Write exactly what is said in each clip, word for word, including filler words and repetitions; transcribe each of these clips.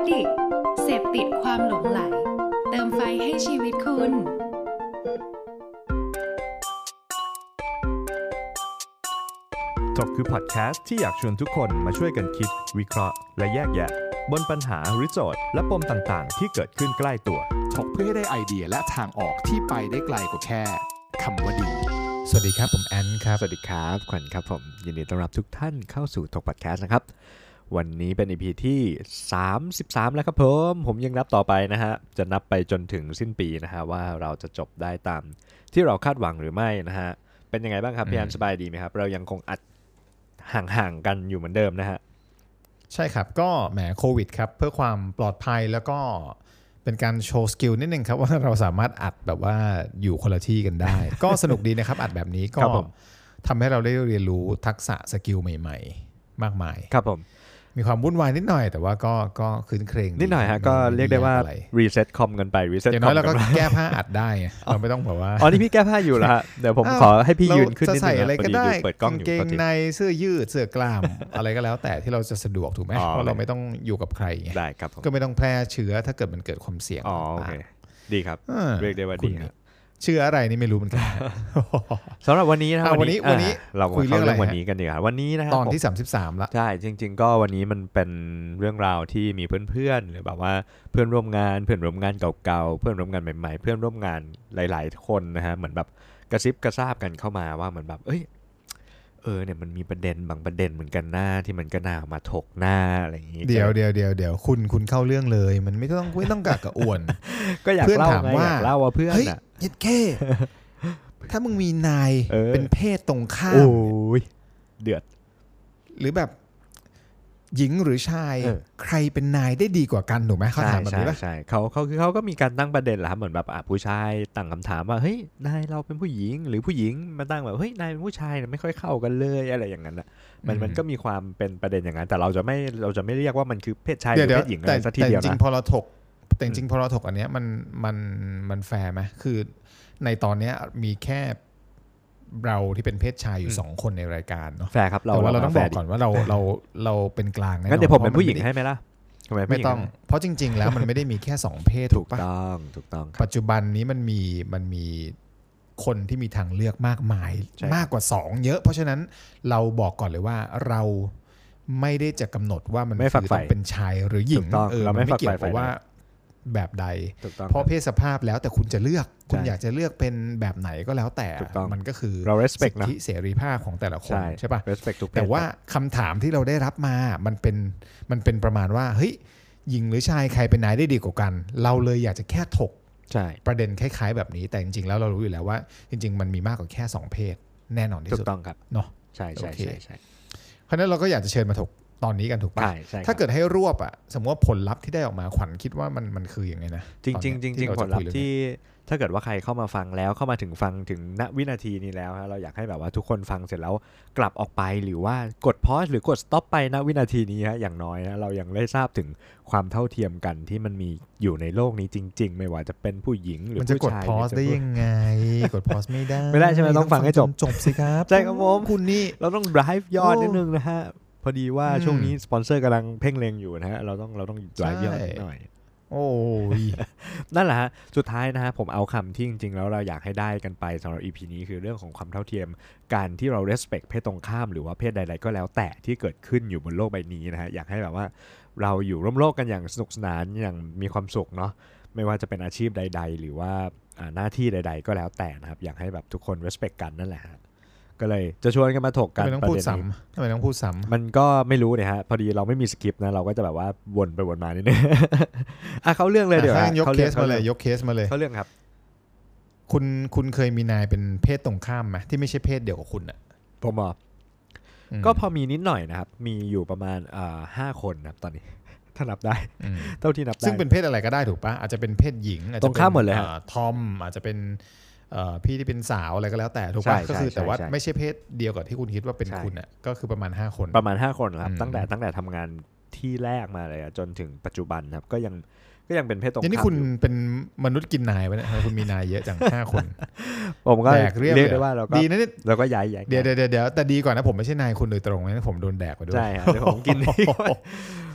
Addict เสพติดความหลงใหลเติมไฟให้ชีวิตคุณถกคือพอดแคสต์ที่อยากชวนทุกคนมาช่วยกันคิดวิเคราะห์และแยกแยะบนปัญหาหรือโจทย์และปมต่างๆที่เกิดขึ้นใกล้ตัวถกเพื่อให้ได้ไอเดียและทางออกที่ไปได้ไกลกว่าแค่คำว่าดีสวัสดีครับผมแอนครับสวัสดีครับขวัญครับผมยินดีต้อนรับทุกท่านเข้าสู่ถกพอดแคสต์นะครับวันนี้เป็น อี พี ที่สามสิบสามแล้วครับผมผมยังนับต่อไปนะฮะจะนับไปจนถึงสิ้นปีนะฮะว่าเราจะจบได้ตามที่เราคาดหวังหรือไม่นะฮะเป็นยังไงบ้างครับพี่อันสบายดีไหมครับเรายังคงอัดห่างๆกันอยู่เหมือนเดิมนะฮะใช่ครับก็แหมโควิดครับเพื่อความปลอดภัยแล้วก็เป็นการโชว์สกิลนิดนึงครับว่าเราสามารถอัดแบบว่าอยู่คนละที่กันได้ ก็สนุกดีนะครับอัดแบบนี้ก็ทำให้เราได้เรียนรู้ทักษะสกิลใหม่ๆมากมายครับผมมีความวุ่นวายนิดหน่อยแต่ว่าก็ก็คืนเครงนิดหน่อยฮะก็เรียกได้ว่ารีเซ็ตคอมกันไปรีเซ็ตคอมอย่างน้อยเราก็แก้ผ้าอัดได้เราไม่ต้องแบบว่าอ๋อนี่พี่แก้ผ้าอยู่แล้วฮะเดี๋ยวผมขอให้พี่ยืนขึ้นนิดนึงนะพอดีเปิดกล้องอยู่กางเกงในเสื้อยืดเสื้อกล้ามอะไรก็แล้วแต่ที่เราจะสะดวกถูกไหมเพราะเราไม่ต้องอยู่กับใครได้ครับก็ไม่ต้องแพร่เชื้อถ้าเกิดมันเกิดความเสี่ยงอ๋อโอเคดีครับเรียกได้ว่าดีครับเชื่ออะไรนี่ไม่รู้เหมือนกันสำหรับวันนี้นะวันนี้วันนี้เราคุยเรื่องวันนี้กันดีกว่าวันนี้นะตอนที่สามสิบสามละใช่จริงๆก็วันนี้มันเป็นเรื่องราวที่มีเพื่อนๆหรือแบบว่าเพื่อนร่วมงานเพื่อนร่วมงานเก่าๆเพื่อนร่วมงานใหม่ๆเพื่อนร่วมงานหลายๆคนนะฮะเหมือนแบบกระซิบกระซาบกันเข้ามาว่าเหมือนแบบเอ้ยเออเนี่ยมันมีประเด็นบางประเด็นเหมือนกันหน้าที่มันก็น่ามาถกหน้าอะไรอย่างงี้เดี๋ยวเดี๋ยวเดี๋ยวเดี๋ยวคุณคุณเข้าเรื่องเลยมันไม่ต้องไม่ต้องกะกะอ่วนก็อยากเล่าไงอยากเล่าว่าเพื่อนอ่ะเย็ดแค่ถ้ามึงมีนายเป็นเพศตรงข้ามโอ้ยเดือดหรือแบบหญิงหรือชายใครเป็นนายได้ดีกว่ากันถูกไหมเขาถามแบบนี้ป่ะใช่เขาเขาคือเขาก็มีการตั้งประเด็นแหละครับเหมือนแบบอ่ะผู้ชายตั้งคำถามว่าเฮ้ยนายเราเป็นผู้หญิงหรือผู้หญิงมาตั้งแบบเฮ้ยนายเป็นผู้ชายไม่ค่อยเข้ากันเลยอะไรอย่างนั้นอ่ะมันมันก็มีความเป็นประเด็นอย่างนั้นแต่เราจะไม่เราจะไม่เรียกว่ามันคือเพศชายหรือเพศหญิงอะไรสักทีเดียวนะแต่จริงพอเราถกแต่จริงพอเราถกอันเนี้ยมันมันมันแฟร์ไหมคือในตอนนี้มีแค่เราที่เป็นเพศชายอยู่สองคนในรายการเนาะแฟร์ครับแต่ว่าเราต้องบอกก่อนว่าเราเราเราเป็นกลางนะงั้นเดี๋ยวผมเป็นผู้หญิงให้ไหมล่ะไม่ต้องเพราะจริงๆแล้วมันไม่ได้มีแค่สองเพศถูกต้องถูกต้องปัจจุบันนี้มันมีมันมีคนที่มีทางเลือกมากมายมากกว่าสองเยอะเพราะฉะนั้นเราบอกก่อนเลยว่าเราไม่ได้จะกำหนดว่ามันคือต้องเป็นชายหรือหญิงเออเราไม่เกี่ยวกับว่าแบบใดเพราะเพศสภาพแล้วแต่คุณจะเลือกคุณอยากจะเลือกเป็นแบบไหนก็แล้วแต่มันก็คือเรา respect สิทธิเสรีภาพของแต่ละคนใช่ป่ะ respect ทุกเพศแต่ว่าคำถามที่เราได้รับมามันเป็นมันเป็นประมาณว่าเฮ้ยหญิงหรือชายใครเป็นนายได้ดีกว่ากันเราเลยอยากจะแค่ถกประเด็นคล้ายๆแบบนี้แต่จริงๆแล้วเรารู้อยู่แล้วว่าจริงๆมันมีมากกว่าแค่สองเพศแน่นอนที่สุดถูกต้องครับเนาะใช่ใช่ใช่เพราะนั้นเราก็อยากจะเชิญมาถกตอนนี้กันถูกป่ะถ้าเกิดให้รวบอ่ะสมมติว่าผลลัพธ์ที่ได้ออกมาขวัญคิดว่ามันมันคืออย่างไงนะจริงจริงจริงผลลัพธ์ที่ถ้าเกิดว่าใครเข้ามาฟังแล้วเข้ามาถึงฟังถึงณวินาทีนี้แล้วฮะเราอยากให้แบบว่าทุกคนฟังเสร็จแล้วกลับออกไปหรือว่ากดพอสหรือกดสต็อปไปณวินาทีนี้ฮะอย่างน้อยนะเรายังได้ทราบถึงความเท่าเทียมกันที่มันมีอยู่ในโลกนี้จริงๆไม่ว่าจะเป็นผู้หญิงหรือผู้ชายมันจะกดพอสได้ยังไงกดพอสไม่ได้ไม่ได้ใช่ไหมต้องฟังให้จบจบสิครับใช่ครับผมคุณนี่เราต้อง drive ยอดนิดนึงนะฮะพอดีว่าช่วงนี้สปอนเซอร์กำลังเพ่งเล็งอยู่นะฮะเราต้องเราต้อง drive ยอดหน่อยโอ้ยนั่นแหละฮะสุดท้ายนะฮะผมเอาคำที่จริงๆแล้วเราอยากให้ได้กันไปสำหรับ อี พี นี้คือเรื่องของความเท่าเทียมการที่เรา respect เพศตรงข้ามหรือว่าเพศใดๆก็แล้วแต่ที่เกิดขึ้นอยู่บนโลกใบนี้นะฮะอยากให้แบบว่าเราอยู่ร่วมโลกกันอย่างสนุกสนานอย่างมีความสุขเนาะไม่ว่าจะเป็นอาชีพใดๆหรือว่าหน้าที่ใดๆก็แล้วแต่นะครับอยากให้แบบทุกคน respect กันนั่นแหละฮะก็เลยจะชวนกันมาถกกันทำไมต้องพูดซ้ำทำไมต้องพูดซ้ำมันก็ไม่รู้เนี่ยฮะพอดีเราไม่มีสคริปต์นะเราก็จะแบบว่าวนไปวนมานิดนึงอ่ะเขาเรื่องเลยเดี๋ยวยกเคสมาเลยยกเคสมาเลยเขาเรื่องครับคุณคุณเคยมีนายเป็นเพศตรงข้ามไหมที่ไม่ใช่เพศเดียวกับคุณอ่ะผมอ่ะก็พอมีนิดหน่อยนะครับมีอยู่ประมาณอ่าห้าคนนะครับตอนนี้ถ้านับได้เท่าที่นับได้ซึ่งเป็นเพศอะไรก็ได้ถูกปะอาจจะเป็นเพศหญิงอาจจะตรงข้ามหมดเลยฮะทอมอาจจะเป็นพี่ที่เป็นสาวอะไรก็แล้วแต่ถูกป่ะก็คือแต่ว่าไม่ใช่เพศเดียวกับที่คุณคิดว่าเป็นคุณอ่ะก็คือประมาณห้าคนประมาณห้าคนครับตั้งแต่ตั้งแต่ทำงานที่แรกมาเลยจนถึงปัจจุบันครับก็ยังก็ยังเป็นเพศตรงข้ามนี่คุณเป็นมนุษย์กินนายวะเนี่ยคุณมีนายเยอะจังห้าคนผมก็เรียกได้ว่าเราก็ดีนะนี่เราก็ย้ายๆเดี๋ยวเดี๋ยวเดี๋ยวแต่ดีกว่านะผมไม่ใช่นายคุณโดยตรงนะผมโดนแดกไปด้วยใช่ครับเดี๋ยวผมกินดี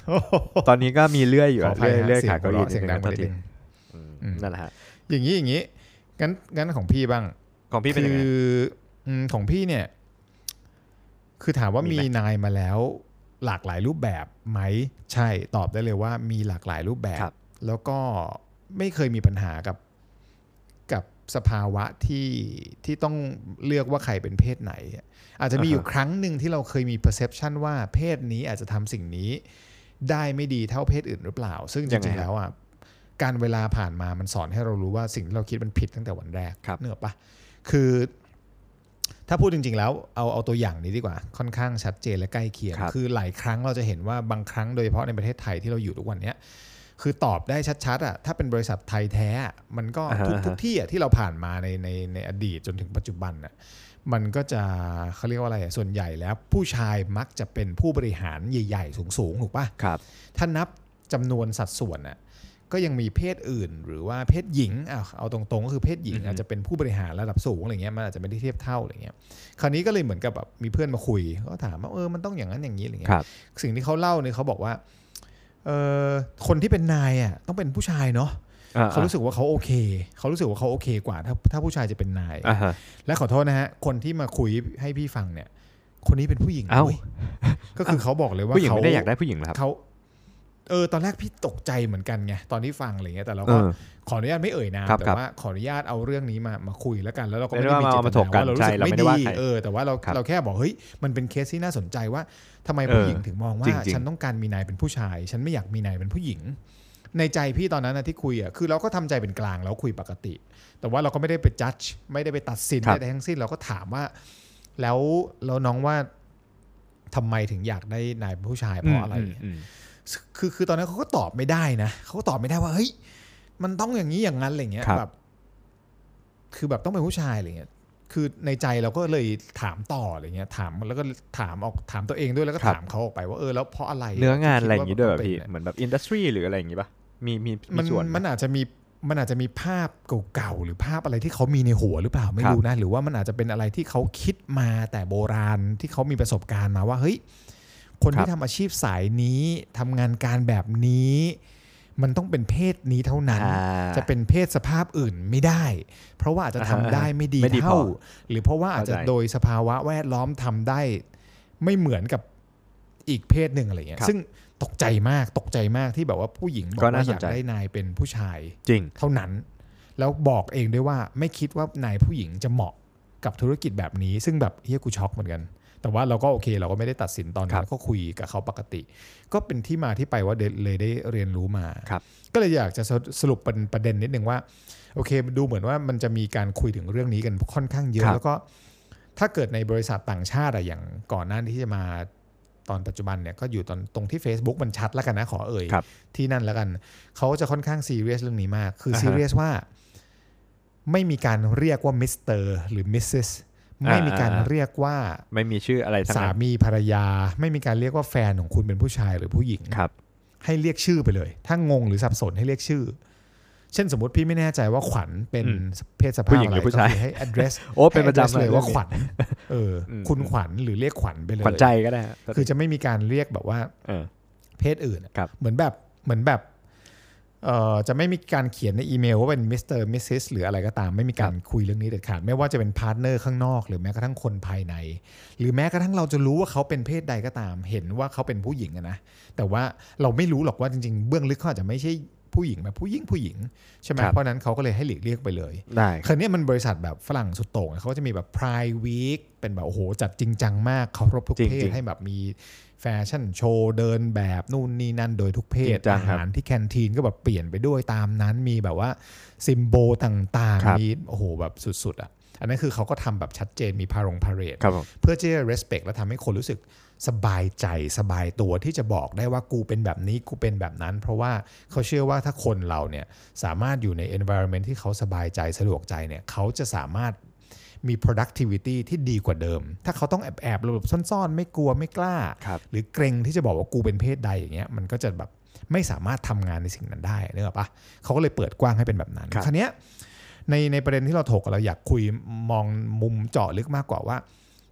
ตอนนี้ก็มีเลื่อยอยู่ขออภัเลื่ยอยฮะเลื่อยเสียงขาเก้าอี้หัวเราะเสียงดังไปนิดนึงอืมอืมนั่นแหละฮะอย่างนี้อย่างนี้งั้นงั้นของพี่บ้างของพี่เป็นคืยังไงออืมของพี่เนี่ยคือถามว่ามีมีไหมนายมาแล้วหลากหลายรูปแบบไหมใช่ตอบได้เลยว่ามีหลากหลายรูปแบบครับแล้วก็ไม่เคยมีปัญหากับกับสภาวะที่ที่ต้องเลือกว่าใครเป็นเพศไหน อาจจะมีอยู่ครั้งหนึ่งที่เราเคยมี perception ว่าเพศนี้อาจจะทำสิ่งนี้ได้ไม่ดีเท่าเพศอื่นหรือเปล่า ซึ่งจยังไงริงครับๆแล้วอ่ะการเวลาผ่านมามันสอนให้เรารู้ว่าสิ่งที่เราคิดมันผิดตั้งแต่วันแรกครับเนกอะปะคือถ้าพูดจริงๆแล้วเอาเอาตัวอย่างนี้ดีกว่าค่อนข้างชัดเจนและใกล้เคียงครับคือหลายครั้งเราจะเห็นว่าบางครั้งโดยเฉพาะในประเทศไทยที่เราอยู่ทุกวันเนี้ยคือตอบได้ชัดๆอ่ะถ้าเป็นบริษัทไทยแท้อะมันก็อ่าฮะทุกทุกที่อ่ะที่เราผ่านมาในในในอดีตจนถึงปัจจุบันอ่ะมันก็จะเขาเรียกว่าอะไรอ่ะส่วนใหญ่แล้วผู้ชายมักจะเป็นผู้บริหารใหญ่ๆสูงๆถูกปะครับถ้านับจำนวนสัดส่วนน่ะก็ยังมีเพศอื่นหรือว่าเพศหญิงอ่ะเอาตรงๆก็คือเพศหญิงอือฮึอาจจะเป็นผู้บริหารระดับสูงอะไรเงี้ยมันอาจจะไม่ได้เทียบเท่าอะไรเงี้ยคราวนี้ก็เลยเหมือนกับแบบมีเพื่อนมาคุยก็ถามว่าเออมันต้องอย่างนั้นอย่างนี้อะไรเงี้ครัยบสิ่งที่เขาเล่าเนี่ยเขาบอกว่าเออคนที่เป็นนายอ่ะต้องเป็นผู้ชายเนาะอ่เขารู้สึกว่าเขาโอเคเขารู้สึกว่าเขาโอเคกว่าถ้าถ้าผู้ชายจะเป็นนายอ่าฮะและขอโทษนะฮะคนที่มาคุยให้พี่ฟังเนี่ยคนนี้เป็นผู้หญิงเอ้าเว้ยก็คือเขาบอกเลยว่าผู้หญิงเขาไม่ได้อยากได้ผู้หญิงเหรอครับเขาเออตอนแรกพี่ตกใจเหมือนกันไงตอนที่ฟังอะไรเงี้ยแต่เราก็เออขออนุญาตไม่เอ่ยนามครับแต่ครับว่าขออนุญาตเอาเรื่องนี้มามาคุยแล้วกันแล้วเราก็ไม่ไม่ได้ได้มีว่าเจมาตถนากกันว่าเรารู้สึกใช่เราไม่ไม่ได้ดีว่าใครเออแต่ว่าเราครับเราแค่บอกเฮ้ยมันเป็นเคสที่น่าสนใจว่าทำไมเออผู้หญิงถึงมองว่าจริงๆฉันต้องการมีนายเป็นผู้ชาย ฉันไม่อยากมีนายเป็นผู้หญิง ในใจพี่ตอนนั้นนะที่คุยอ่ะคือเราก็ทำใจเป็นกลางแล้วคุยปกติ แต่ว่าเราก็ไม่ได้ไปจัดไม่ได้ไปตัดสินครับใดๆทั้งสิ้นเราก็ถามว่า แล้วแล้วน้องว่าทำไมถึงอยากได้นายเป็นผู้ชายเพราะอะไรมมคือคือตอนนั้นเขาก็ตอบไม่ได้นะเขาก็ตอบไม่ได้ว่าเฮ้ยมันต้องอย่างนี้อย่างนั้นอะไรเงี้ยครับแบบคือแบบต้องเป็นผู้ชายอะไรเงี้ยคือในใจเราก็เลยถามต่ออะไรเงี้ยถามแล้วก็ถามออกถามตัวเองด้วยแล้วก็ครับถามเขาออกไปว่าเออแล้วเพราะอะไรเนื้องานอะไรอย่างนี้นี้ด้วยเหรอพี่เหมือนแบบอินดัสทรีหรืออะไรอย่างนี้ป่ะมีมีมัมีนส่วนไหมันอาจจะมีมันอาจจะมีภาพเก่าๆหรือภาพอะไรที่เขามีในหัวหรือเปล่าไม่ครับรู้นะหรือว่ามันอาจจะเป็นอะไรที่เขาคิดมาแต่โบราณที่เขามีประสบการณ์มาว่าเฮ้ยคนที่ทำอาชีพสายนี้ทำงานการแบบนี้ มันต้องเป็นเพศนี้เท่านั้นอ่าจะเป็นเพศสภาพอื่นไม่ได้ เพราะว่าอาจจะทำได้ไม่ดีไม่ดีพอเท่า หรือเพราะว่าอาจจะเข้าใจโดยสภาวะแวดล้อมทำได้ไม่เหมือนกับอีกเพศหนึ่งอะไรเงี้ยครับซึ่งตกใจมากตกใจมากที่แบบว่าผู้หญิงบอกก็น่าว่าอยากสนใจได้นายเป็นผู้ชายจริงเท่านั้น แล้วบอกเองด้วยว่าไม่คิดว่านายผู้หญิงจะเหมาะกับธุรกิจแบบนี้ ซึ่งแบบเฮียกูช็อกเหมือนกัน แต่ว่าเราก็โอเคเราก็ไม่ได้ตัดสินตอนครันั้นบก็คุยกับเขาปกติ ก็เป็นที่มาที่ไปว่าเดเลยได้เรียนรู้มาครับก็เลยอยากจะสรุปเป็นประเด็นนิดนึงว่าโอเคดูเหมือนว่ามันจะมีการคุยถึงเรื่องนี้กันค่อนข้างเยครัอะบแล้วก็ถ้าเกิดในบริษัทต่างชาติอะอย่างก่อนหน้าที่จะมาตอนปัจจุบันเนี่ยก็อยู่ตอนตรงที่ Facebook มันชัดแล้วกันนะขอเอ่ยครับที่นั่นแล้วกันเขาจะค่อนข้างซีเรียสเรื่องนี้มาก คืออ่าฮะซีเรียสว่าไม่มีการเรียกว่ามิสเตอร์หรือมิสซิสไม่มีการอ่าเรียกว่าไม่มีชื่ออะไรทั้งสานั้นมีภรรยา ไม่มีการเรียกว่าแฟนของคุณเป็นผู้ชายหรือผู้หญิงครับให้เรียกชื่อไปเลย ถ้างงหรือสับสนให้เรียกชื่อ เช่นสมมติพี่ไม่แน่ใจว่าขวัญเป็นอืมเพศสภาพผู้หญิงอะหไรรือผู้ชายก็คือให้ address โอ้เป็นประจำให้ address เลยว่าเลยขวัญเอออมคุณขวัญหรือเรียกขวัญไปเลยขวัญใจก็ได้ฮะคือจะไม่มีการเรียกแบบว่าเออเพศอื่นอะครับเหมือนแบบเหมือนแบบเอ่อจะไม่มีการเขียนในอีเมลว่าเป็นมิสเตอร์มิสซิสหรืออะไรก็ตามไม่มีการคุยเรื่องนี้เด็ดขาดไม่ว่าจะเป็นพาร์ทเนอร์ข้างนอกหรือแม้กระทั่งคนภายใน หรือแม้กระทั่งเราจะรู้ว่าเขาเป็นเพศใดก็ตาม เห็นว่าเขาเป็นผู้หญิงอะนะแต่ว่าเราไม่รู้หรอกว่าจริงๆเบื้องลึกเขาอาจจะไม่ใช่ผู้หญิงแบบผู้หญิงผู้หญิงใช่ไหมครับเพราะนั้นเขาก็เลยให้หลีกเลี่ยงไปเลยได้คราวนี้มันบริษัทแบบฝรั่งสุดโต่งเขาจะมีแบบ Pride Week เป็นแบบโอ้โหจัดจริงจังมากเคารพทุกเพศให้แบบมีแฟชั่นโชว์เดินแบบนู่นนี่นั่นโดยทุกเพศจริงจังอาครับหารที่แคนทีนก็แบบเปลี่ยนไปด้วยตามนั้นมีแบบว่าซิมโบลต่างครับๆมีโอ้โหแบบสุดๆอ่ะอันนั้นคือเขาก็ทำแบบชัดเจนมีพารงพาเรดครับผมเพื่อที่จะ respect และทำให้คนรู้สึกสบายใจสบายตัวที่จะบอกได้ว่ากูเป็นแบบนี้กูเป็นแบบนั้น เพราะว่าเขาเชื่อว่าถ้าคนเราเนี่ยสามารถอยู่ใน environment ที่เขาสบายใจสะดวกใจเนี่ยเขาจะสามารถมี productivity ที่ดีกว่าเดิม ถ้าเขาต้องแอบแอบหลบซ่อนๆไม่กลัวไม่กล้าครับหรือเกรงที่จะบอกว่ากูเป็นเพศใดอย่างเงี้ยมันก็จะแบบไม่สามารถทำงานในสิ่งนั้นได้นึกออกปะเขาก็เลยเปิดกว้างให้เป็นแบบนั้นครับคราวเนี้ยในในประเด็นที่เราถกเราอยากคุยมองมุมเจาะลึกมากกว่าว่า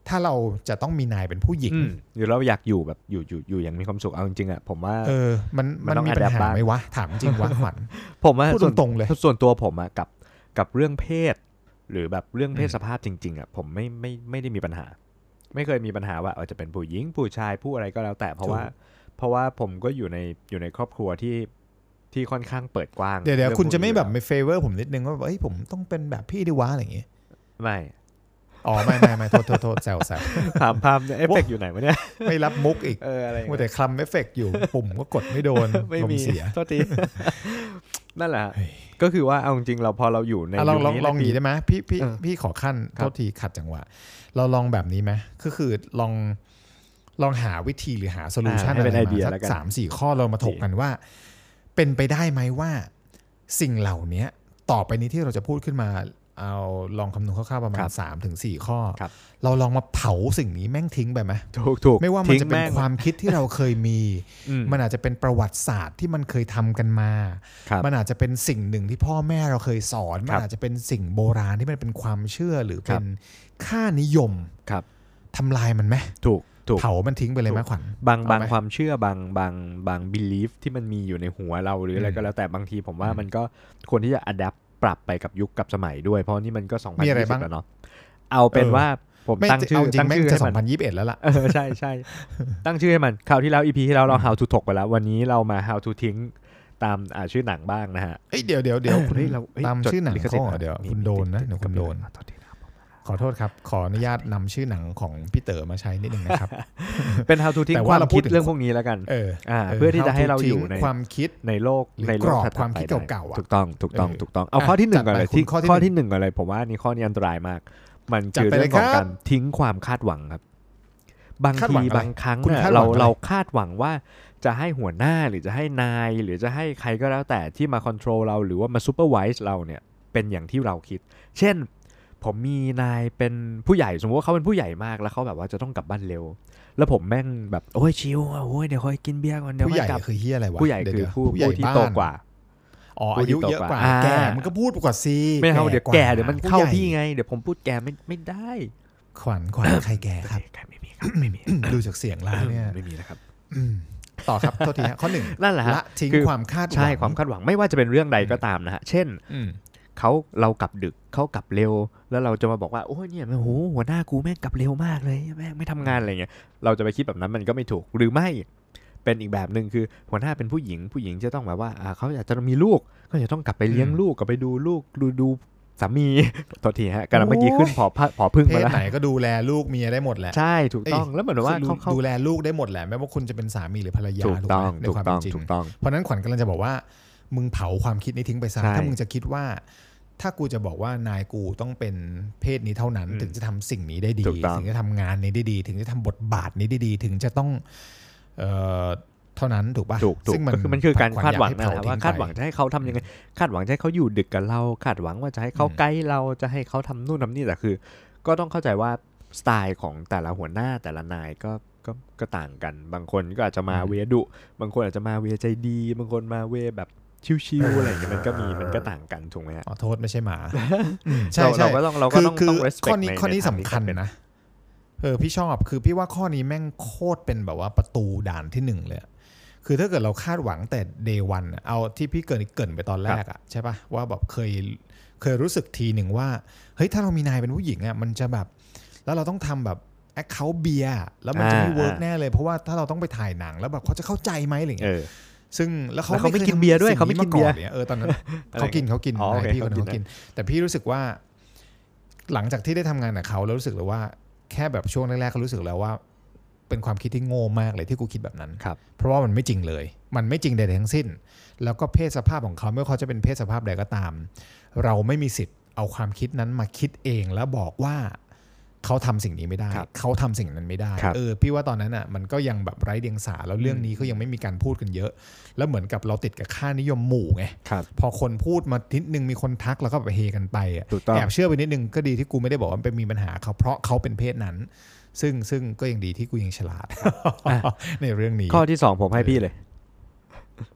ถ้าเราจะต้องมีนายเป็นผู้หญิงหรือเราอยากอยู่แบบอยู่อยู่อยู่อย่างมีความสุขเอาจริงๆอ่ะผมว่าเออมันมันมีปัญหาไหมวะถามจริงวะขวัญผมว่าพูดตรงๆเลยส่วนตัวผมอ่ะกับกับเรื่องเพศหรือแบบเรื่องเพศสภาพจริงๆอ่ะผมไม่ไม่ไม่ได้มีปัญหาไม่เคยมีปัญหาว่าเออจะเป็นผู้หญิงผู้ชายผู้อะไรก็แล้วแต่เพราะว่าเพราะว่าผมก็อยู่ในอยู่ในครอบครัวที่ที่ค่อนข้างเปิดกว้างเดี๋ยวเดี๋ยวคุณจะไม่แบบไม่เฟเวอร์ผมนิดนึงว่าเอ้ยผมต้องเป็นแบบพี่ดิวะอะไรอย่างงี้ไม่อ๋อไม่ไม่ไม่โทษโทษโทษแซวแซวถามพามเอฟเฟกต์อยู่ไหนวะเนี่ยไม่รับมุกอีกเอออะไรมัวแต่คลำเอฟเฟกต์อยู่ปุ่มก็กดไม่โดนลมเสียโทษทีนั่นแหละก็คือว่าเอาจริงๆเราพอเราอยู่ในลองลองลองหนีได้ไหมพี่พี่พี่ขอขั้นโทษทีขัดจังหวะเราลองแบบนี้ไหมก็คือลองลองหาวิธีหรือหาโซลูชันอะไรมาสักสามสี่ข้อเรามาถกกันว่าเป็นไปได้ไหมว่าสิ่งเหล่านี้ต่อไปนี้ที่เราจะพูดขึ้นมาเอาลองคำนวณคร่าวๆประมาณ สามถึงสี่ ข้อเราลองมาเผาสิ่งนี้แม่งทิ้งไปไหมถูกๆไม่ว่ามันจะเป็นความคิดที่เราเคยมีมันอาจจะเป็นประวัติศาสตร์ที่มันเคยทำกันมามันอาจจะเป็นสิ่งหนึ่งที่พ่อแม่เราเคยสอนมันอาจจะเป็นสิ่งโบราณที่มันเป็นความเชื่อหรือเป็นค่านิยมทำลายมันไหมถูกเผามันทิ้งไปเลยไหมขวัญบางบางความเชื่อบางบางบาง belief ที่มันมีอยู่ในหัวเราหรืออะไรก็แล้วแต่บางทีผมว่ามันก็ควรที่จะ adapt ปรับไปกับยุคกับสมัยด้วยเพราะนี่มันก็สองพันยี่สิบแล้วเนาะเอาเป็นว่าผมตั้งชื่อตั้งชื่อให้มันสองพันยี่สิบเอ็ดแล้วล่ะเออใช่ๆตั้งชื่อให้มันคราวที่แล้ว อี พี ที่แล้วเรา how to ถกไปแล้ววันนี้เรามา how to ทิ้งตามอ่าชื่อหนังบ้างนะฮะเอ้ยเดี๋ยวเดี๋ยวเดี๋ยวคุณตามชื่อหนังเขาเดี๋ยวคุณโดนนะเดี๋ยวคุณโดนขอโทษครับขออนุญาตนำชื่อหนังของพี่เต๋อมาใช้นิดนึงนะครับเป็น how to ทิ้งความคิดเรื่องพวกนี้แล้วกันเอออ่าเพื่อที่จะให้เราอยู่ในความคิดในโลกในโลกความคิดเก่าๆถูกต้องถูกต้องถูกต้องเอาข้อที่หนึ่งก่อนเลยที่ข้อที่หนึ่งก่อนเลยผมว่านี่ข้อนี้อันตรายมากมันคือเรื่องของการทิ้งความคาดหวังครับบางทีบางครั้งเราเราคาดหวังว่าจะให้หัวหน้าหรือจะให้นายหรือจะให้ใครก็แล้วแต่ที่มาคอนโทรลเราหรือว่ามาซูเปอร์ไวส์เราเนี่ยเป็นอย่างที่เราคิดเช่นผมมีนายเป็นผู้ใหญ่สมมติว่าเขาเป็นผู้ใหญ่มากแล้วเขาแบบว่าจะต้องกลับบ้านเร็วแล้วผมแม่งแบบโอ้ยชิวอ่ะโอ้ยเดี๋ยวค่อยกินเบียร์ก่อนเดี๋ยวผู้ใหญ่คือเฮียอะไรวะผู้ใหญ่คือผู้ผู้ที่โตกว่าอ๋ออายุเยอะกว่าแก่มันก็พูดกว่าซีไม่เอาเดี๋ยวแก่เดี๋ยวมันเข้าที่ไงเดี๋ยวผมพูดแก่ไม่ไม่ได้ขวัญขวัญใครแก่ครับใครไม่มีครับไม่มีดูจากเสียงแล้วเนี่ยไม่มีนะครับต่อครับโทษทีฮะข้อหนึ่งนั่นแหละละทิ้งความคาดหวังใช่ความคาดหวังไม่ว่าจะเป็นเรื่องใดก็ตามนะฮะเช่นเขาเรากลับดึกเขากลับเร็วแล้วเราจะมาบอกว่าโอ้ยเนี่ยโอ้โหหัวหน้ากูแม่งกลับเร็วมากเลยแม่งไม่ทำงานอะไรเงี้ยเราจะไปคิดแบบนั้นมันก็ไม่ถูกหรือไม่เป็นอีกแบบนึงคือหัวหน้าเป็นผู้หญิงผู้หญิงจะต้องแบบว่าเขาอยากจะมีลูกก็จะต้องกลับไปเลี้ยงลูกกลับไปดูลูกดูดูสามีโทษทีฮะกำลังเมื่อกี้ขึ้นผอผอพึ่งมาแล้วเพศไหนก็ดูแลลูกเมียได้หมดแหละใช่ถูกต้องแล้วเหมือนว่าเขาดูแลลูกได้หมดแหละไม่ว่าคุณจะเป็นสามีหรือภรรยาถูกต้องถูกต้องถูกต้องเพราะนั้นขวัญกำลังจะบอกว่ามึงเผาความคิดนี้ทิ้งไปซะถ้ามึงจะคิดว่าถ้ากูจะบอกว่านายกูต้องเป็นเพศนี้เท่านั้นถึงจะทำสิ่งนี้ได้ดีถึงจะทำงานนี้ได้ดีถึงจะทำบทบาทนี้ได้ดีถึงจะต้องเอ่อเท่านั้นถูกป่ะซึ่งมันมันคือการคาดหวังนะว่าคาดหวังจะให้เขาทำยังไงคาดหวังจะให้เขาอยู่ดึกกับเราคาดหวังว่าจะให้เขาใกล้เราจะให้เขาทำนู่นทำนี่แต่คือก็ต้องเข้าใจว่าสไตล์ของแต่ละหัวหน้าแต่ละนายก็ก็ก็ต่างกันบางคนก็อาจจะมาเวดุบางคนอาจจะมาเวใจดีบางคนมาเวแบบชิวๆอะไรอย่างเงี้ยมันก็มีมันก็ต่างกันถูกไหมฮะอ๋อโทษไม่ใช่หมาใช่ใช่เราก็ต้องเราก็ต้องต้อง respect ข้อนี้ข้อนี้สำคัญนะเออพี่ชอบคือพี่ว่าข้อนี้แม่งโคตรเป็นแบบว่าประตูด่านที่หนึ่งเลยคือถ้าเกิดเราคาดหวังแต่ day one เอาที่พี่เกิดเกิดไปตอนแรกอ่ะใช่ป่ะว่าแบบเคยเคยรู้สึกทีหนึ่งว่าเฮ้ยถ้าเรามีนายเป็นผู้หญิงอ่ะมันจะแบบแล้วเราต้องทำแบบแอคเคาท์เบียร์แล้วมันจะไม่เวิร์กแน่เลยเพราะว่าถ้าเราต้องไปถ่ายหนังแล้วแบบเขาจะเข้าใจไหมอะไรเงี้ยซึ่งแล้วเขาไม่กินเบียร์ด้วยเขาไม่กินเบียร์เออตอนนั้นเขากินเขากินพี่คนเขากินแต่พี่รู้สึกว่าหลังจากที่ได้ทำงานกับเขาแล้วรู้สึกเลยว่าแค่แบบช่วงแรกๆเขารู้สึกแล้วว่าเป็นความคิดที่โง่มากเลยที่กูคิดแบบนั้นเพราะว่ามันไม่จริงเลยมันไม่จริงใดๆทั้งสิ้นแล้วก็เพศสภาพของเขาไม่ว่าเขาจะเป็นเพศสภาพใดก็ตามเราไม่มีสิทธิ์เอาความคิดนั้นมาคิดเองแล้วบอกว่าเขาทำสิ่งนี้ไม่ได้เขาทำสิ่งนั้นไม่ได้เออพี่ว่าตอนนั้นอ่ะมันก็ยังแบบไร้เดียงสาแล้วเรื่องนี้เขายังไม่มีการพูดกันเยอะแล้วเหมือนกับเราติดกับค่านิยมหมู่ไงพอคนพูดมานิดนึงมีคนทักแล้วก็แบบเฮกันไปอ่ะแอบเชื่อไปนิดนึงก็ดีที่กูไม่ได้บอกว่าเป็นมีปัญหาเขาเพราะเขาเป็นเพศนั้นซึ่งซึ่งก็ยังดีที่กูยังฉลาดในเรื่องนี้ข้อที่สองผมให้พี่เลย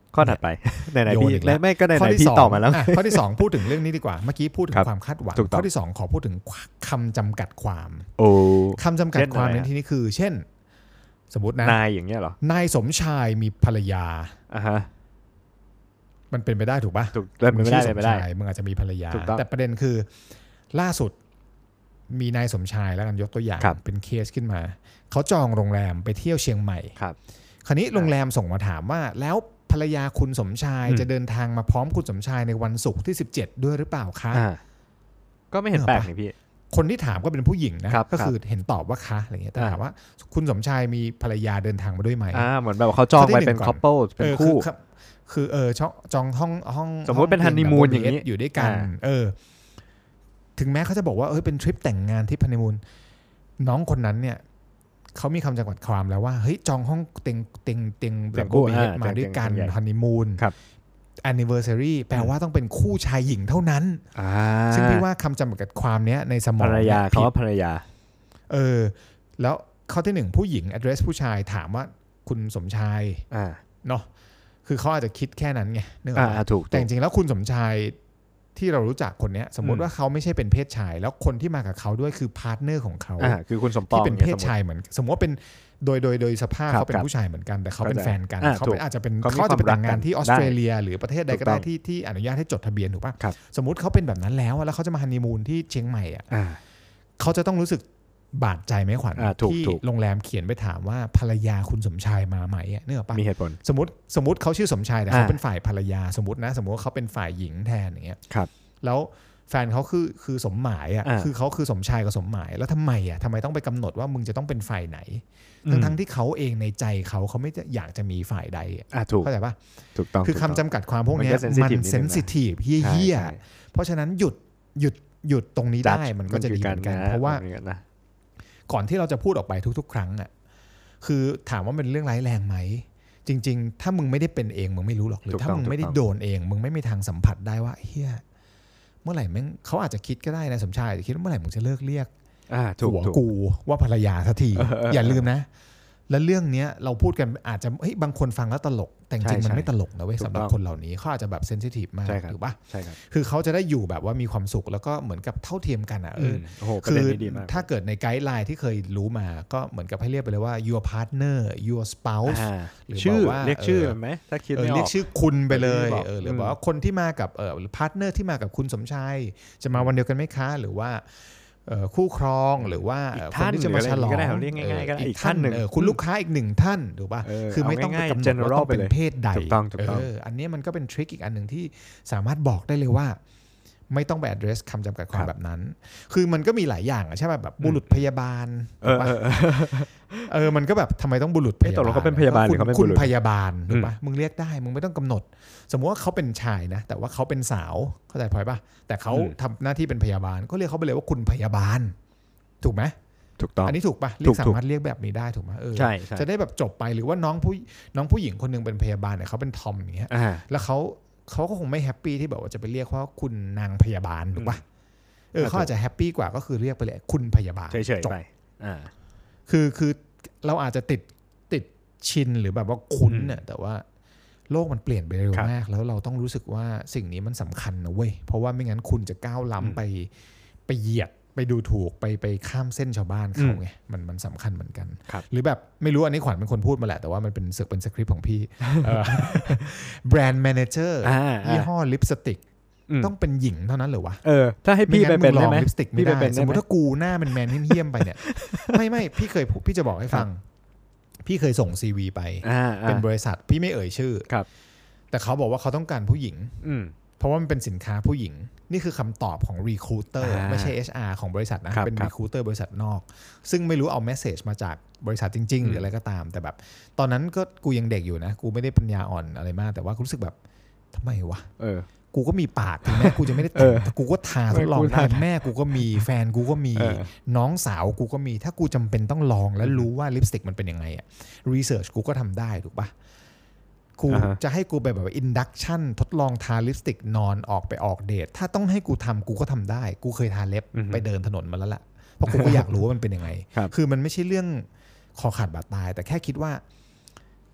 ข้อถัดไปไหนๆพี่โยนอีกแล้วไม่ก็ไหข้อน ที่ๆพี่สองตอบมาแล้วอ่ะข้อที่สองพูดถึงเรื่องนี้ดีกว่าเมื่อกี้พูดถึงครับความคาดหวังถูกต้องข้อที่สองขอพูดถึงคำจำกัดความโอ้คำจำกัดเช่นความอะไรในฮะที่นี้คือ เช่น สมมตินะนายอย่างเงี้ยเหรอนายสมชายมีภรรยาอ่ะฮะมันเป็นไปได้ถูกปะถูกเริ่มไม่ได้งเลยชื่อไม่ได้สชายมึงอาจจะมีภรรยาถูกต้องแต่ประเด็นคือล่าสุดมีนายสมชายแล้วกันยกตัวอย่างครับเป็นเคสขึ้นมาเขาจองโรงแรมไปเที่ยวเชียงใหม่ครับคราวนี้โรงแรมส่งมาถามว่าแล้วภรรยาคุณสมชายอืมจะเดินทางมาพร้อมคุณสมชายในวันศุกร์ที่สิบเจ็ดด้วยหรือเปล่าคะอ่าก็ไม่เห็นแปลกนี่พี่คนที่ถามก็เป็นผู้หญิงนะครับ ก็คือเห็นตอบว่าคะอะไรเงี้ยแต่อ่าถามว่าคุณสมชายมีภรรยาเดินทางมาด้วยไหมอ่าเหมือนแบบว่าเขาจองไว้เป็นข้อที่หนึ่งก่อน couple เป็นเออคู่คือคือเออจองจองห้องห้องสมมุติเป็นห้ฮันนีมูนอย่างนี้นี้อยู่ด้วยกันอ่าเออ ถึงแม้เขาจะบอกว่าเออเป็นทริปแต่งงานที่ฮันนีมูนน้องคนนั้นเนี่ยเขามีคำจำกัดความแล้วว่าเฮ้ยจองห้องเต็งเต็งเต็งเต็ดังบคู่เบิลเบดอ่ามาด้วยกันเต็งเต็งใหญ่ฮันนีมูนครับ anniversary แปลว่าต้องเป็นคู่ชายหญิงเท่านั้นอ่าซึ่งพี่ว่าคำจำกัดความเนี้ยในสมองภรรยานี่เขาผิดว่าภรรยาเออ แล้วข้อที่หนึ่งผู้หญิง address ผู้ชายถามว่าคุณสมชายอ่าเนาะคือเขาอาจจะคิดแค่นั้นไงนึกออกอ่าปะอ่าถูกแต่จริงๆแล้วคุณสมชายที่เรารู้จักคนเนี้ย สมมติอืมว่าเขาไม่ใช่เป็นเพศชาย แล้วคนที่มากับเขาด้วยคือพาร์ทเนอร์ของเขาอ่าคือคุณสมปองที่เป็นเพศนี่ยสมมุติชายเหมือนสมมติว่าเป็นโดยโดยโดยสภาพครับเขาเป็นครับผู้ชายเหมือนกันแต่เขาเป็นเข้าใจแฟนกันอ่าเขาถูเป็นกอาจจะเป็นเขามีเขาจะเป็นความรักแต่งงานที่อกัอน สเตรเลีย หรือประเทศใดถูก็กต้ได้องที่ที่อนุญาตให้จดทะเบียนถูกป่ะครับสมมติเขาเป็นแบบนั้นแล้วแล้วเขาจะมาฮันนีมูนที่เชียงใหม่อ่ะอ่าเขาจะต้องรู้สึกบาดใจไหมขวัญอ่าถูกที่ถูกโรงแรมเขียนไปถามว่าภรรยาคุณสมชายมาไหมอะนึกออกปะมีเหตุผลสมมติสมมติเขาชื่อสมชายแต่เขาอ่าเป็นฝ่ายภรรยาสมมตินะสมมติว่าเขาเป็นฝ่ายหญิงแทนอย่างเงี้ยครับแล้วแฟนเขาคือคือสมหมายอ่ะอ่าคือเขาคือสมชายกับสมหมายแล้วทำไมอ่ะทำไมต้องไปกำหนดว่ามึงจะต้องเป็นฝ่ายไหนอืมทั้งทั้งที่เขาเองในใจเขาเขาไม่อยากจะมีฝ่ายใดอะอ่าถูกเข้าใจปะถูกต้องคือถูกคำต้องจำกัดความพวกเนี้ยมันก็ sensitive มันนิดนึงนะเซนซิทีฟเฮี้ยใช่ใช่ๆเพราะฉะนั้นหยุดหยุดหยุดตรงนี้ได้ Judge มันก็จะดีเหมือนกันคืเพราะว่าตงนี้นะก่อนที่เราจะพูดออกไปทุกๆ ครั้งอ่ะคือถามว่าเป็นเรื่องร้ายแรงไหมจริง ๆ ถ้ามึงไม่ได้เป็นเองมึงไม่รู้หรอกหรือถูกถ้าต้องมึงไม่ได้ถูกต้องโดนเองมึงไม่มีทางสัมผัสได้ว่าเฮียเมื่อไหร่แม่งเขาอาจจะคิดก็ได้นะสมชายอาจจะคิดว่าเมื่อไหร่มึงจะเลิกเรียกอ่าถูกหัวถูกกูว่าภรรยาสักทีเออเอออย่าลืมนะ แล้วเรื่องเนี้ยเราพูดกันอาจจะเฮ้ยบางคนฟังแล้วตลก แต่จริงๆมันใช่ไม่ตลกนะเว้ยถูกสำหรับต้องคนเหล่านี้เขาอาจจะแบบเซนซิทีฟมากใช่ครับถูกปะใช่ครับคือเขาจะได้อยู่แบบว่ามีความสุขแล้วก็เหมือนกับเท่าเทียมกันอ่ะเออมโอ้โหประคืเด็นอนี้ดีมากถ้าเกิดในไกด์ไลน์ที่เคยรู้มาก็เหมือนกับให้เรียกไปเลยว่า your partner your spouse อ่าหรือชื่อบอกว่าเรียกชื่อเออไหมถ้าคิดเออไม่อเรียอกกชื่อคุณไปเลยแบบนี้บอกเออหรือมบอกว่าคนที่มากับเออพาร์ทเนอร์ที่มากับคุณสมชายจะมาวันเดียวกันไหมคะ หรือว่าเอ่อคู่ครองหรือว่าอีกเอ่อท่านคนที่จะมาฉลองหรืออะไรอย่างงี้ก็ได้เรียกง่ายๆก็ได้เอีกท่านหนึ่งเออคุณลูกค้าอีกหนึ่งท่านถูกป่ะเออคือไม่ต้องไปเอาง่ายๆกำหนดว่า general ต้องเป็นไปเลยเพศใดถูกต้องถูกต้องเอออันนี้มันก็เป็นทริคอีกอันหนึ่งที่สามารถบอกได้เลยว่า ไม่ต้องไป address คำจำกัดความแบบนั้น คือมันก็มีหลายอย่างอะใช่ป่ะแบบบุรุษพยาบาลเออเออเออเออมันก็แบบทำไมต้องบุรุษพเอ๊ะยาตกลบาลงเขาเป็นพยาบาลหรือเขาเป็นคุณบุรุษพยาบาลถูกป่ะมึงเรียกได้มึงไม่ต้องกำหนด สมมติว่าเขาเป็นชายนะแต่ว่าเขาเป็นสาวเข้าใจพอยป่ะแต่เขาอืมทำหน้าที่เป็นพยาบาลก็เรียกเขาไปเลยว่าคุณพยาบาลถูกไหมถูกต้องอันนี้ถูกป่ะเรีถูยกกสามารถเรียกแบบนี้ได้ถูกไหมเออใช่ใช่จะได้แบบจบไปหรือว่าน้องผู้น้องผู้หญิงคนหนึงเป็นพยาบาลเนี่ยเขาเป็นทอมอย่างเงี้ยอ่าแล้วเขาเขาก็คงไม่แฮปปี้ที่แบบว่าจะไปเรียกว่าคุณนางพยาบาลถูกป่ะเออครับเขาอาจจะแฮปปี้กว่าก็คือเรียกไปเลยคุณพยาบาลเฉยจๆบไปอ่าคือคือเราอาจจะติดติดชินหรือแบบว่าคุ้นน่ะแต่ว่าโลกมันเปลี่ยนไปเร็วครับมากแล้วเราต้องรู้สึกว่าสิ่งนี้มันสำคัญนะเว้ยเพราะว่าไม่งั้นคุณจะก้าวอืมล้ำไปไปเหยียดไปดูถูกไปไปข้ามเส้นชาวบ้านเขาไงมันมันสำคัญเหมือนกันครับหรือแบบไม่รู้อันนี้ขวัญเป็นคนพูดมาแหละแต่ว่ามันเป็นสึกเป็นสคริปต์ของพี่แบรนด์แมเนเจอร์อ่ายี่ห้อลิปสติกอืมต้องเป็นหญิงเท่านั้นเหรอวะเออถ้าให้พี่ไปไม่เป็นงั้นมึงลได้องไหมลิปสติกไม่พี่ไปได้เป็นสได้มไหมมติถ้ากูหน้ามันแมนเฮี้ยมๆไปเนี่ย ไม่ไม่พี่เคยพูดพี่จะบอกให้ฟัง พี่เคยส่ง ซี วี ไปอ่าเป็นอ่าบริษัทพี่ไม่เอ่ยชื่อครับแต่เขาบอกว่าเขาต้องการผู้หญิงอืมเพราะว่ามันเป็นสินค้าผู้หญิง นี่คือคำตอบของ recruiter อ่าไม่ใช่ เอช อาร์ ของบริษัทนะครับ เป็นครับ recruiter บริษัทนอก ซึ่งไม่รู้เอา message มาจากบริษัทจริง ๆ หรืออะไรก็ตาม แต่แบบตอนนั้นก็กูยังเด็กอยู่นะ กูไม่ได้ปัญญาอ่อนอะไรมาก แต่ว่ากูรู้สึกแบบทำไมวะเออกูก็มีปากถึงแม้กูจะไม่ได้แต่งเออแต่กูก็ทาทดลองกูได้ทาแม่กูก็มีแฟนกูก็มีเออน้องสาวกูก็มีถ้ากูจำเป็นต้องลองและรู้ว่าลิปสติกมันเป็นยังไงอะรีเสิร์ชกูก็ทำได้ถูกปะกูอ่าฮะจะให้กูไปแบบอินดักชันทดลองทาลิปสติกนอนออกไปออกเดทถ้าต้องให้กูทำกูก็ทำได้ กูเคยทาเล็บอือฮึไปเดินถนนมาแล้วล่ะเพราะกูก็อยากรู้ว่ามันเป็นยังไงครับคือมันไม่ใช่เรื่องคอขาดบาดตาย แต่แค่คิดว่า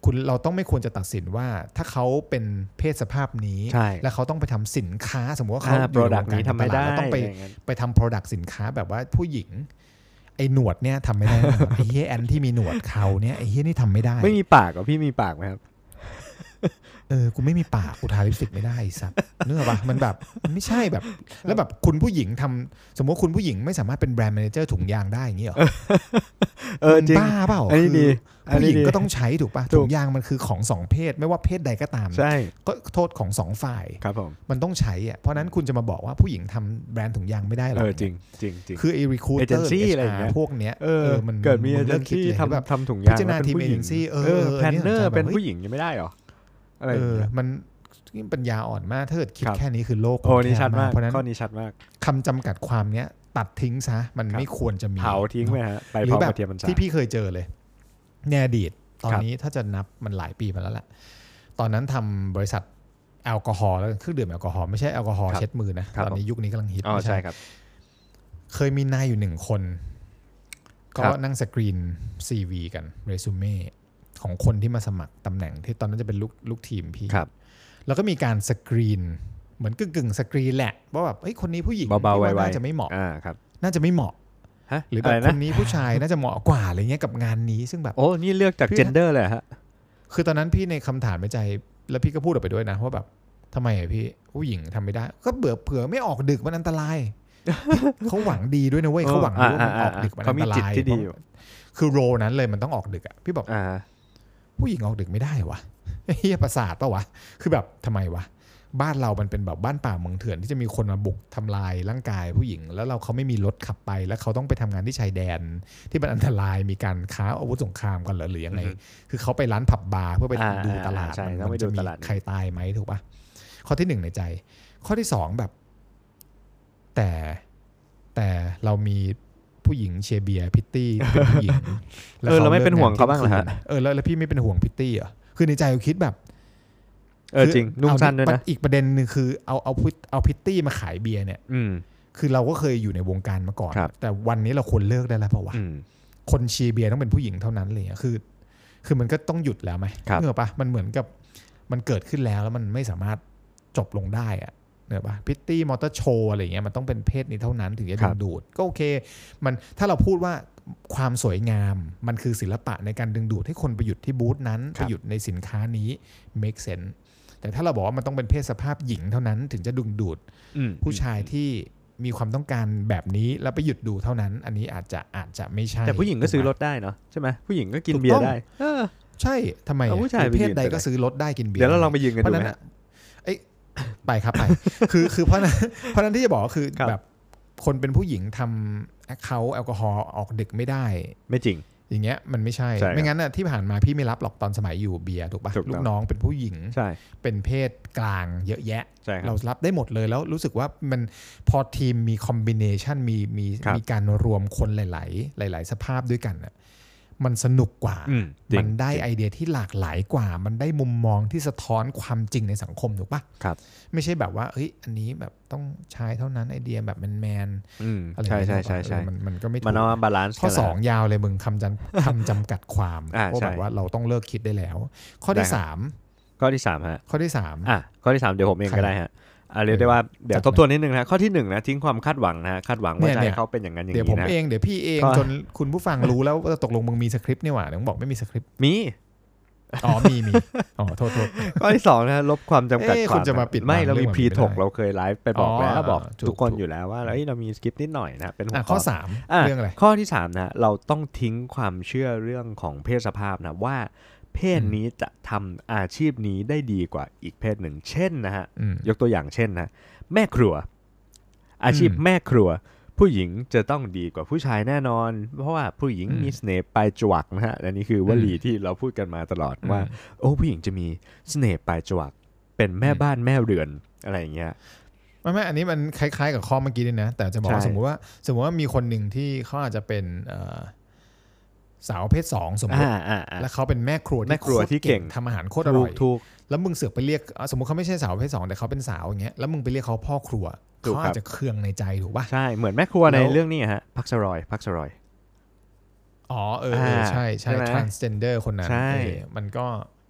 คุณเราต้องไม่ควรจะตัดสินว่าถ้าเขาเป็นเพศสภาพนี้แล้วเขาต้องไปทำสินค้าสมมติว่าเขาอยู่ในวงการทำไม่ได้เราต้องไปไปทำ product สินค้าแบบว่าผู้หญิงไอ้หนวดเนี่ยทำไม่ได้ ไอ้เฮียแอนที่มีหนวดเขาเนี่ยไอ้เฮียนี่ทำไม่ได้ไม่มีปากเหรอพี่มีปากไหมครับเออกูไม่มีปากกูทาลิปสติกไม่ได้สัตว์เนื้อปะมันแบบมันไม่ใช่แบบแล้วแบบคุณผู้หญิงทำสมมติคุณผู้หญิงไม่สามารถเป็นแบรนด์แมเนเจอร์ถุงยางได้อย่างนี้หรอเออจริงบ้าเปล่าคือผู้หญิงก็ต้องใช้ถูกป่ะถุงยางมันคือของสองเพศไม่ว่าเพศใดก็ตามใช่ก็โทษของสองฝ่ายครับผมมันต้องใช้อ่ะเพราะนั้นคุณจะมาบอกว่าผู้หญิงทำแบรนด์ถุงยางไม่ได้หรอเออจริงจริงจริงคือไอ้ recruiter อะไรอย่างเงี้ยพวกเนี้ยเออมันเกิดมีเอเจนซี่ทำทำถุงยางเป็นผู้หญิงเออแพลนเนอร์เป็นผู้หญิงยังไม่ได้หรออะไรเออมันปัญญาอ่อนมากถ้าเกิดคิดแค่นี้คือโลกโอ้นี่ชัดมากเพราะนั้นข้อนี้ชัดมากคำจำกัดความเนี้ยตัดทิ้งซะมันไม่ควรจะมีเผาทิ้งไปฮะไปพร้อมกับเทียมพรรษาที่พี่เคยเจอเลยในอดีตตอนนี้ถ้าจะนับมันหลายปีมาแล้วแหละตอนนั้นทำบริษัทแอลกอฮอล์แล้วเครื่องดื่มแอลกอฮอล์ไม่ใช่แอลกอฮอล์เช็ดมือนะตอนนี้ยุคนี้กำลังฮิตใช่ครับเคยมีนายอยู่หนึ่งคนก็นั่งสกรีน ซี วี กันเรซูเม่ของคนที่มาสมัครตำแหน่งที่ตอนนั้นจะเป็นลูกลูกทีมพี่แล้วก็มีการสกรีนเหมือนกึ่งกึ่งสกรีนแหละว่าแบบเฮ้ยคนนี้ผู้หญิงเบาๆไวๆน่าจะไม่เหมาะครับน่าจะไม่เหมาะหรือแบบคนนี้ผู้ชายน่าจะเหมาะกว่าอะไรเงี้ยกับงานนี้ซึ่งแบบโอ้นี่เลือกจากเจนเดอร์เลยฮะคือตอนนั้นพี่ในคำถามในใจแล้วพี่ก็พูดออกไปด้วยนะว่าแบบทำไมอะพี่ผู้หญิงทำไม่ได้ก็เบื่อเผื่อไม่ออกดึกมันอันตรายเขาหวังดีด้วยนะเว้ยเขาหวังดีว่ามันออกดึกมันอันตรายคือโรนั้นเลยมันต้องออกดึกอ่ะพี่บอกผู้หญิงออกดึกไม่ได้วะเฮียประสาทป่ะวะคือแบบทำไมวะบ้านเรามันเป็นแบบบ้านป่าเมืองเถื่อนที่จะมีคนมาบุกทำลายร่างกายผู้หญิงแล้วเราเขาไม่มีรถขับไปแล้วเขาต้องไปทำงานที่ชายแดนที่มันอันตรายมีการค้าอาวุธสงครามกันหรือหรือยังไงคือเขาไปร้านผับบาร์เพื่อไปดูตลาดมันจะมีใครตายไหมถูกป่ะข้อที่หนึ่งในใจข้อที่สองแบบแต่แต่เรามีผู้หญิงเชียร์เบียร์พิตตี้เป็นผู้หญิงเออเราไม่เป็นห่วงเขาบ้างเหรอฮะเออแล้วแล้วพี่ไม่เป็นห่วงพิตตี้เหรอคือในใจเราคิดแบบเออจริงนุ่งสั้นด้วยนะอีกประเด็นนึงคือเอาเอาเอาพิตตี้มาขายเบียร์เนี่ยคือเราก็เคยอยู่ในวงการมาก่อนแต่วันนี้เราควรเลิกได้แล้วเพราะว่าคนเชียร์เบียร์ต้องเป็นผู้หญิงเท่านั้นเลยคือคือมันก็ต้องหยุดแล้วไหมเนอะปะมันเหมือนกับมันเกิดขึ้นแล้วแล้วมันไม่สามารถจบลงได้อะเนอะปะพิตตี้มอเตอร์โชว์อะไรเงี้ยมันต้องเป็นเพศนี้เท่านั้นถึงจะดึงดูดก็โอเคมันถ้าเราพูดว่าความสวยงามมันคือศิลปะในการดึงดูดให้คนไปหยุดที่บูธนั้นไปหยุดในสินค้านี้ make sense แต่ถ้าเราบอกว่ามันต้องเป็นเพศสภาพหญิงเท่านั้นถึงจะดึงดูดผู้ชายที่มีความต้องการแบบนี้แล้วไปหยุดดูเท่านั้นอันนี้อาจจะอาจจะไม่ใช่แต่ผู้หญิงก็ซื้อรถได้เนาะใช่ไหมผู้หญิงก็กินเบียร์ได้ใช่ทำไมผู้ชายเพศใดก็ซื้อรถได้กินเบียร์เดี๋ยวเราลองไปยืนกันดูไหมเอ้ยไปครับไปคือคือเพราะนั้นเพราะนั้นที่จะบอกก็คือแบบคนเป็นผู้หญิงทำแอคเคาท์แอลกอฮอล์ออกดึกไม่ได้ไม่จริงอย่างเงี้ยมันไม่ใช่ไม่งั้นน่ะที่ผ่านมาพี่ไม่รับหรอกตอนสมัยอยู่เบียร์ถูกป่ะลูกน้องเป็นผู้หญิงเป็นเพศกลางเยอะแยะเรารับได้หมดเลยแล้วรู้สึกว่ามันพอทีมมีคอมบิเนชันมีมีมีการรวมคนหลายๆหลายๆสภาพด้วยกันน่ะมันสนุกกว่ามันได้ไอเดียที่หลากหลายกว่ามันได้มุมมองที่สะท้อนความจริงในสังคมถูกป่ะครับไม่ใช่แบบว่าเฮ้ยอันนี้แบบต้องใช้เท่านั้นไอเดียแบบแมนๆอะไรใช่ใช่ใช่ใช่มันมันก็ไม่ถูกมันเอาบาลานซ์ข้อสองยาวเลยมึงคำจำคำจำกัดความว่าแบบว่าเราต้องเลิกคิดได้แล้วข้อที่สามข้อที่สามฮะข้อที่สามอ่ะข้อที่สามเดี๋ยวผมเองก็ได้ฮะอ่ะเรียกได้ว่าเดี๋ยวทบทวนนิดนึงนะข้อที่หนึ่งนะทิ้งความคาดหวังนะคาดหวังว่าจะให้เขาเป็นอย่างนั้นอย่างนี้นะเดี๋ยวผมเองเดี๋ยวพี่เองจนคุณผู้ฟังรู้แล้วว่าตกลงมึงมีสคริปต์นี่หว่าเดี๋ยวมึงบอกไม่มีสคริปต์มีอ๋อมีมีอ๋อโทษโทษข้อที่สองนะลบความจำกัดความจะมาปิดไม่เรามีพรีถกเราเคยไลฟ์ไปบอกแล้วบอกทุกคนอยู่แล้วว่าเรามีสคริปต์นิดหน่อยนะเป็นหัวข้อสามเรื่องอะไรข้อที่สามนะเราต้องทิ้งความเชื่อเรื่องของเพศสภาพนะว่าเพศนี้จะทำอาชีพนี้ได้ดีกว่าอีกเพศหนึ่งเช่นนะฮะยกตัวอย่างเช่นนะแม่ครัวอาชีพแม่ครัวผู้หญิงจะต้องดีกว่าผู้ชายแน่นอนเพราะว่าผู้หญิงมีเสน่ห์ปลายจวักนะฮะอันนี้คือวลีที่เราพูดกันมาตลอดว่าโอ้ผู้หญิงจะมีเสน่ห์ปลายจวักเป็นแม่บ้านแม่เรือนอะไรอย่างเงี้ยไม่ไม่อันนี้มันคล้ายๆกับข้อเมื่อกี้นี่นะแต่จะบอกว่าสมมติว่าสมมติว่ามีคนหนึ่งที่เขาอาจจะเป็นสาวเพศสองสมมติแล้วเขาเป็นแม่ครัวที่ครัวที่เก่งทำอาหารโคตรอร่อยแล้วมึงเสือกไปเรียกสมมติเขาไม่ใช่สาวเพศสองแต่เขาเป็นสาวอย่างเงี้ยแล้วมึงไปเรียกเขาพ่อครัวเขาอาจจะเคืองในใจถูกป่ะใช่เหมือนแม่ครัวในเรื่องนี้ฮะพักสรอยพักสรอยอ๋อเออใช่ใช่ transgender คนนั้นมันก็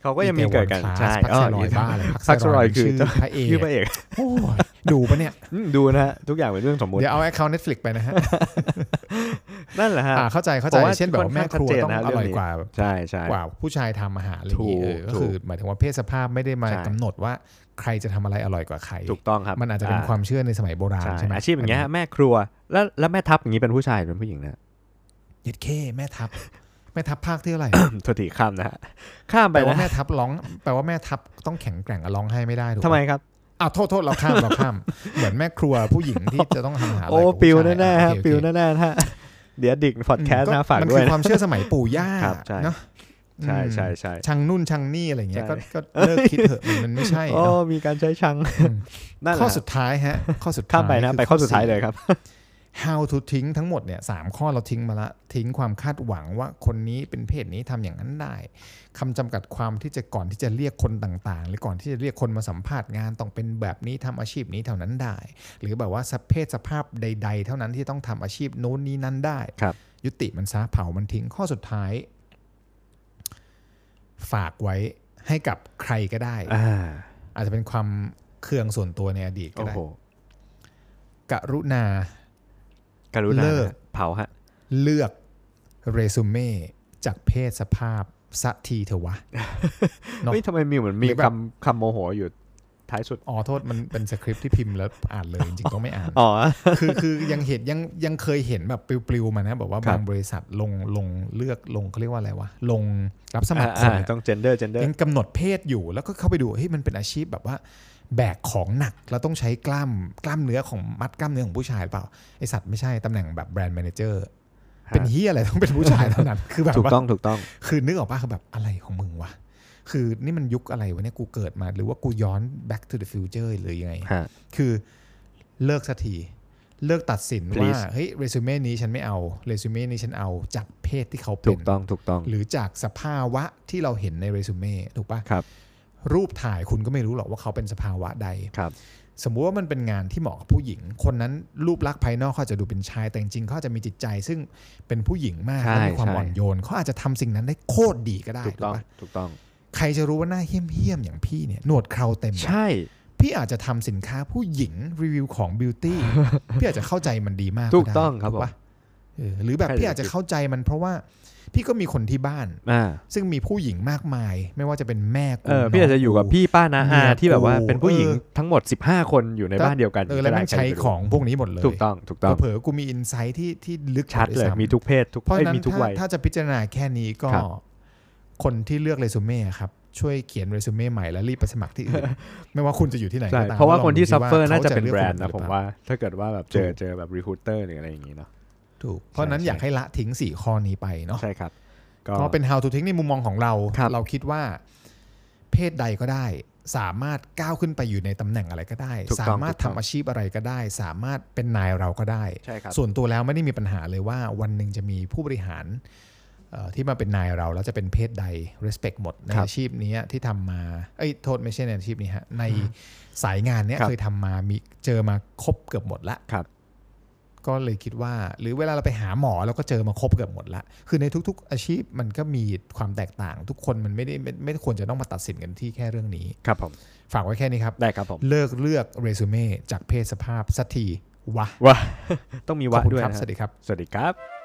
เขาก็ยังมีเกิดกันใช่พักสลอยบ้าเลยพักสลอยคือพระเอกชื่อพระเอกโอ้ยดูปะเนี่ยดูนะฮะทุกอย่างเป็นเรื่องสมมติเดี๋ยวเอา account Netflix ไปนะฮะนั่นแหละฮะเข้าใจเข้าใจเช่นแบบแม่ครัวต้องอร่อยกว่าใช่ใช่กว่าผู้ชายทำอาหารอะไรอย่างเงี้ยก็คือหมายถึงว่าเพศสภาพไม่ได้มากำหนดว่าใครจะทำอะไรอร่อยกว่าใครถูกต้องครับมันอาจจะเป็นความเชื่อในสมัยโบราณใช่ไหมอาชีพอย่างเงี้ยแม่ครัวแล้วแล้วแม่ทัพอย่างนี้เป็นผู้ชายเป็นผู้หญิงนะเย็ดเข้แม่ทัพแม่ทัพภาคที่เท่าไหร่โทษทีข้ามนะฮะข้ามไปแปลว่าแม่ทัพร้องแปลว่าแม่ทัพต้องแข็งแกร่งร้องไห้ไม่ได้ถูกทำไมครับอ้าวโทษโทษเราข้ามเราข้ามเหมือนแม่ครัวผู้หญิงที่จะต้องทำอาหารโอ้ปิวแน่ๆฮะปิวแน่ๆฮะเดี๋ยวดิ่งพอดแคสต์นะฝากด้วยมันคือความเชื่อสมัยปู่ย่าเนาะใช่ใช่ใช่ชังนู่นชังนี่อะไรเงี้ยก็ก็เลิกคิดเถอะมันไม่ใช่โอ้มีการใช้ชังข้อสุดท้ายฮะข้อสุดท้ายข้ามไปนะไปข้อสุดท้ายเลยครับ how to ทิ้งทั้งหมดเนี่ยสามข้อเราทิ้งมาละทิ้งความคาดหวังว่าคนนี้เป็นเพศนี้ทำอย่างนั้นได้คำจำกัดความที่จะก่อนที่จะเรียกคนต่างๆหรือก่อนที่จะเรียกคนมาสัมภาษณ์งานต้องเป็นแบบนี้ทำอาชีพนี้เท่านั้นได้หรือแบบว่าเพศสภาพใดๆเท่านั้นที่ต้องทำอาชีพโน้นนี้นั้นได้ยุติมันซะเผามันทิ้งข้อสุดท้ายฝากไว้ให้กับใครก็ได้อาอาจจะเป็นความเคืองส่วนตัวในอดีตก็ได้กรุณากรุณาเลิกเผาฮะเลือกเรซูเม่จากเพศสภาพสักทีเถอะวะเฮ้ยทำไมมีเหมือนมีคำคำโมโหอยู่ท้ายสุดอ๋อโทษมันเป็นสคริปต์ที่พิมพ์แล้วอ่านเลยจริงๆต้องไม่อ่านอ๋อคือคือยังเห็นยังยังเคยเห็นแบบปลิวๆมานะบอกว่าบางบริษัทลงลงเลือกลงเขาเรียกว่าอะไรวะลงรับสมัครคนต้อง gender gender ยังกำหนดเพศอยู่แล้วก็เข้าไปดูเฮ้ยมันเป็นอาชีพแบบว่าแบกของหนักแล้วต้องใช้กล้ามกล้ามเนื้อของมัดกล้ามเนื้อของผู้ชายหรือเปล่าไอสัตว์ไม่ใช่ตำแหน่งแบบแบรนด์แมเนเจอร์เป็นเฮียอะไรต้องเป็นผู้ชายเท่านั้นคือแบบถูกต้องถูกต้องคือนึกออกป่ะคือแบบอะไรของมึงวะคือนี่มันยุคอะไรวะเนี่ยกูเกิดมาหรือว่ากูย้อน back to the future หรือยังไงคือเลิกสักทีเลิกตัดสินว่าเฮ้ยเรซูเม่นี้ฉันไม่เอาเรซูเม่นี้ฉันเอาจากเพศที่เขาเป็นถูกต้องถูกต้องหรือจากสภาวะที่เราเห็นในเรซูเม่ถูกป่ะครับรูปถ่ายคุณก็ไม่รู้หรอกว่าเขาเป็นสภาวะใดครับสมมุติว่ามันเป็นงานที่เหมาะกับผู้หญิงคนนั้นรูปลักษณ์ภายนอกเขาจะดูเป็นชายแต่จริงๆเขาจะมีจิตใจซึ่งเป็นผู้หญิงมากและมีความอ่อนโยนเขาอาจจะทำสิ่งนั้นได้โคตรดีก็ได้ถูกต้องถูกต้องใครจะรู้ว่าหน้าเหี้ยมๆอย่างพี่เนี่ยหนวดเคราเต็มใช่พี่อาจจะทำสินค้าผู้หญิงรีวิวของบิวตี้ พี่อาจจะเข้าใจมันดีมากถูกต้องครับผมหรือแบบพี่อาจจะเข้าใจมันเพราะว่าพี่ก็มีคนที่บ้านซึ่งมีผู้หญิงมากมายไม่ว่าจะเป็นแม่กูพี่อาจจะอยู่กับพี่ป้านะอาที่แบบว่าเป็นผู้หญิงทั้งหมดสิบห้าคนอยู่ในบ้านเดียวกันเออแล้วมันใช้ของพวกนี้หมดเลยถูกต้องถูกต้องเผลอกูมีอินไซต์ที่ที่ลึกชัดเลยมีทุกเพศทุกเพศมีทุกวัยถ้าจะพิจารณาแค่นี้ก็คนที่เลือกเรซูเม่ครับช่วยเขียนเรซูเม่ใหม่แล้วรีบไปสมัครที่อื่นไม่ว่าคุณจะอยู่ที่ไหนก็ตามเพราะว่าคนที่ซัฟเฟอร์น่าจะเป็นแบรนด์นะผมว่าถ้าเกิดว่าแบบเจอเจอแบบรีคูเตอร์หรืออะไรอย่างนี้เนาะถูกเพราะนั้นอยากให้ละทิ้งสี่ข้อนี้ไปเนาะใช่ครับก็เป็น how to ทิ้งในมุมมองของเราเราคิดว่าเพศใดก็ได้สามารถก้าวขึ้นไปอยู่ในตำแหน่งอะไรก็ได้สามารถทำอาชีพอะไรก็ได้สามารถเป็นนายเราก็ได้ส่วนตัวแล้วไม่ได้มีปัญหาเลยว่าวันหนึ่งจะมีผู้บริหารที่มาเป็นนายเราแล้วจะเป็นเพศใด respect หมดในอาชีพนี้ที่ทำมาเอ้ยโทษไม่ใช่ในอาชีพนี้ฮะในสายงานนี้เคยทำมามีเจอมาครบเกือบหมดละก็เลยคิดว่าหรือเวลาเราไปหาหมอเราก็เจอมาครบเกือบหมดละคือในทุกๆอาชีพมันก็มีความแตกต่างทุกคนมันไม่ได้ไม่ไม่ควรจะต้องมาตัดสินกันที่แค่เรื่องนี้ครับผมฝากไว้แค่นี้ครับได้ครับผมเลิกเลือกเรซูเม่จากเพศสภาพสักทีวะวะต้องมีวะด้วยสวัสดีครับสวัสดีครับ